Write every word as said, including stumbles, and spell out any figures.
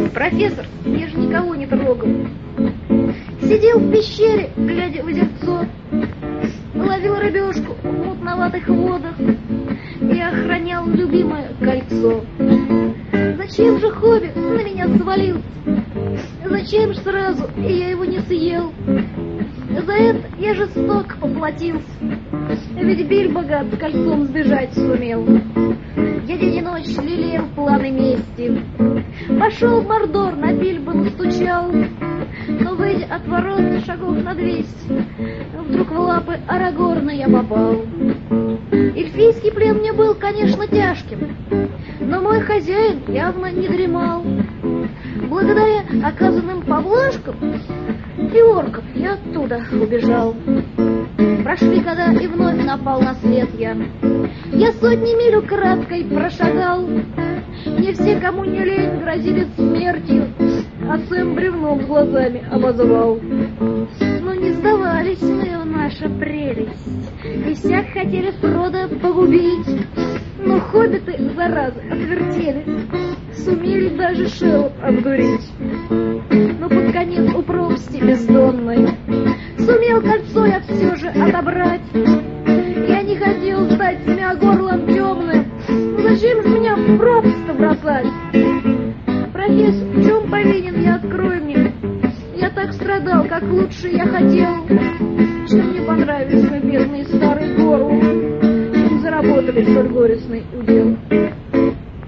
Профессор, я же никого не трогал. Сидел в пещере, глядя в озерцо, ловил рыбешку в мутноватых водах и охранял любимое кольцо. Зачем же хобби на меня свалился? Зачем же сразу я его не съел? За это я жестоко поплатился, ведь Бильбо гад с кольцом сбежать сумел. Я день и ночь лелеял планы мести. Пошел в Мордор, на Бильбо настучал, но, выйдя от ворот шагов на двести, вдруг в лапы Арагорна я попал. Эльфийский плен мне был, конечно, тяжким, но мой хозяин явно не дремал. Благодаря оказанным поблажкам и оркам я оттуда убежал. Прошли года, и вновь напал на след я. Я сотни миль украдкой прошагал. Мне все, кому не лень, грозили смертью, а Сэм бревном с глазами обозвал. Но не сдавались мы в наша прелесть, и всяк хотели Фродо погубить. Но хоббиты, заразы, отвертелись, сумели даже Шеллоп обдурить. Но под конец у пропасти бездонной сумел кольцо я все же отобрать. Я не хотел стать змеогорлом темным, зачем же меня в пропасть-то бросать? Профессор, в чем повинен я, открой мне? Я так страдал, как лучше я хотел. Чем мне понравились мы, бедные старые горлы, чем заработали столь горестный удел.